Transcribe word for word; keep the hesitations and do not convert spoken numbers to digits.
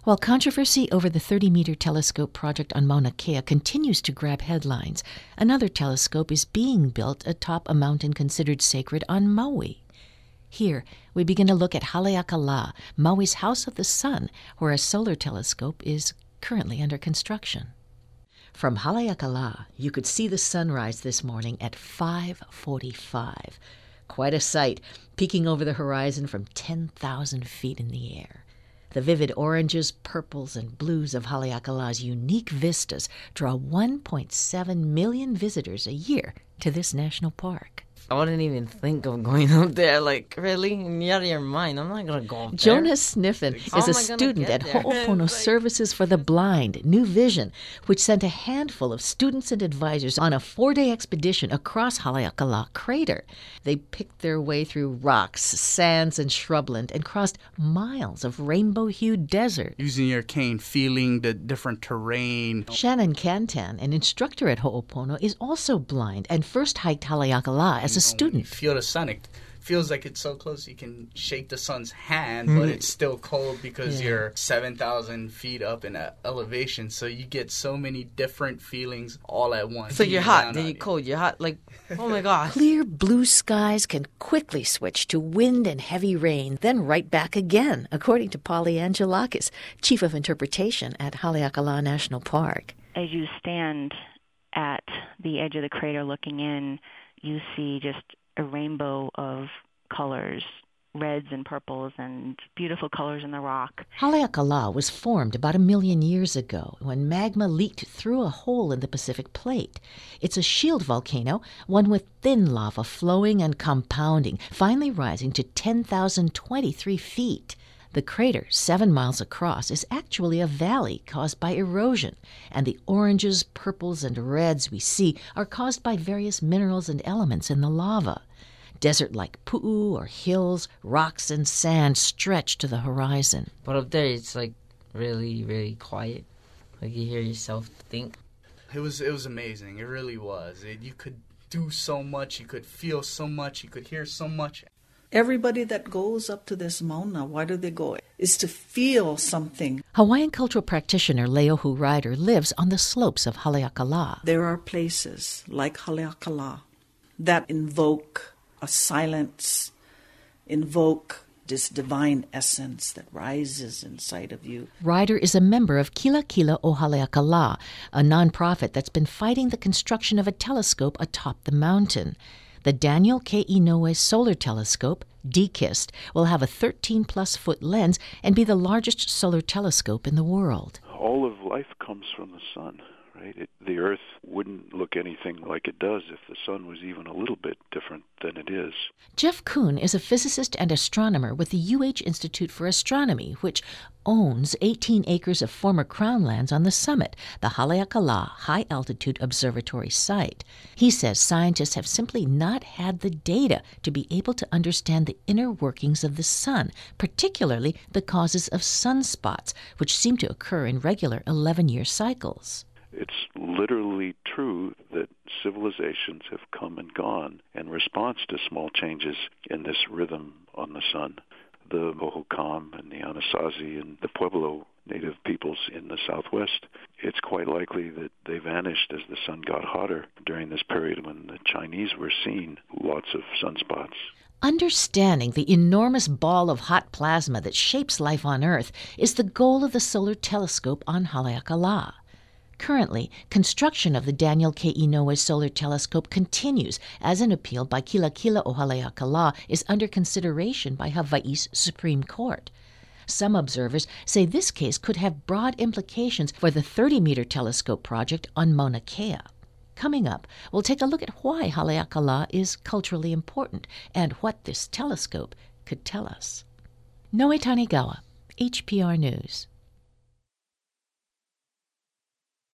While controversy over the thirty-meter telescope project on Mauna Kea continues to grab headlines, another telescope is being built atop a mountain considered sacred on Maui. Here, we begin to look at Haleakala, Maui's House of the Sun, where a solar telescope is currently under construction. From Haleakala, you could see the sunrise this morning at five forty-five. Quite a sight, peeking over the horizon from ten thousand feet in the air. The vivid oranges, purples, and blues of Haleakala's unique vistas draw one point seven million visitors a year to this national park. I wouldn't even think of going up there. Like, really? You're out of your mind. I'm not going to go up there. Jonas Sniffen How is a am I gonna student get at there? Ho'opono Like- Services for the Blind, New Vision, which sent a handful of students and advisors on a four-day expedition across Haleakala Crater. They picked their way through rocks, sands, and shrubland and crossed miles of rainbow-hued desert. Using your cane, feeling the different terrain. Shannon Cantan, an instructor at Ho'opono, is also blind and first hiked Haleakala as a You student. feel the sun. It feels like it's so close you can shake the sun's hand, but it's still cold because Yeah. you're seven thousand feet up in a elevation. So you get so many different feelings all at once. So you're beating hot, down then on you're you. cold. You're hot, like, oh my gosh. Clear blue skies can quickly switch to wind and heavy rain, then right back again, according to Polly Angelakis, Chief of Interpretation at Haleakala National Park. As you stand at the edge of the crater looking in, you see just a rainbow of colors, reds and purples and beautiful colors in the rock. Haleakala was formed about a million years ago when magma leaked through a hole in the Pacific Plate. It's a shield volcano, one with thin lava flowing and compounding, finally rising to ten thousand twenty-three feet. The crater, seven miles across, is actually a valley caused by erosion, and the oranges, purples, and reds we see are caused by various minerals and elements in the lava. Desert-like pu'u or hills, rocks, and sand stretch to the horizon. But up there, it's like really, really quiet. Like you hear yourself think. It was it was amazing. It really was. It, you could do so much. You could feel so much. You could hear so much. Everybody that goes up to this mountain, why do they go? Is to feel something. Hawaiian cultural practitioner Leohu Ryder lives on the slopes of Haleakala. There are places like Haleakala that invoke a silence, invoke this divine essence that rises inside of you. Ryder is a member of Kila Kila o Haleakala, a nonprofit that's been fighting the construction of a telescope atop the mountain. The Daniel K. Inouye Solar Telescope, D KIST, will have a thirteen-plus foot lens and be the largest solar telescope in the world. All of life comes from the sun, right? It, the Earth wouldn't look anything like it does if the sun was even a little bit different than it is. Jeff Kuhn is a physicist and astronomer with the U H Institute for Astronomy, which owns eighteen acres of former Crown lands on the summit, the Haleakala High Altitude Observatory site. He says scientists have simply not had the data to be able to understand the inner workings of the sun, particularly the causes of sunspots, which seem to occur in regular eleven-year cycles. It's literally true that civilizations have come and gone in response to small changes in this rhythm on the sun. The Hohokam and the Anasazi and the Pueblo native peoples in the southwest, it's quite likely that they vanished as the sun got hotter during this period when the Chinese were seeing lots of sunspots. Understanding the enormous ball of hot plasma that shapes life on Earth is the goal of the solar telescope on Haleakala. Currently, construction of the Daniel K. Inouye Solar Telescope continues as an appeal by Kila Kila o Haleakala is under consideration by Hawaii's Supreme Court. Some observers say this case could have broad implications for the thirty-meter telescope project on Mauna Kea. Coming up, we'll take a look at why Haleakala is culturally important and what this telescope could tell us. Noe Tanigawa, H P R News.